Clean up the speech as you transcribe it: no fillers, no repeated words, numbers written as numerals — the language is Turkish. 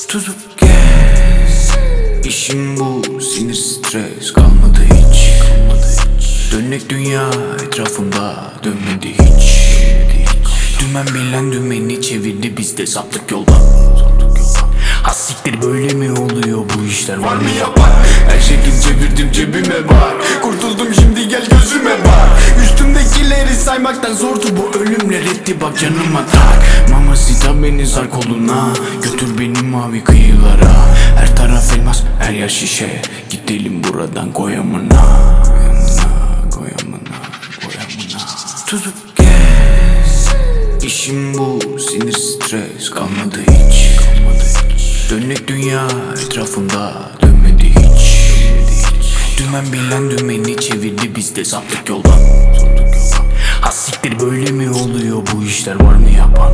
Tutup gez. İşim bu, sinir stres kalmadı hiç. Dönek dünya etrafımda dönmedi hiç. Dümen bilen dümeni çevirdi, biz de saptık yoldan. Hassiktir, böyle mi oluyor bu işler, var mı yapan? Her şekil çevirdim, cebime bak. Kurtuldum şimdi, gel gözüme bak. Üstümdekileri saymaktan zordu bu ölümler, etti bak canıma tak. Mamacita beni sar koluna, götür beni mavi kıyılara. Her taraf elmas, her yer şişe, gidelim buradan koyamına. Tutup gez. İşim bu, sinir stres kalmadı hiç. Dönek dünya etrafımda dönmedi hiç. Dümen bilen dümeni çevirdi, biz de saptık yoldan. Hassiktir, böyle mi oluyor bu işler, var mı yapan?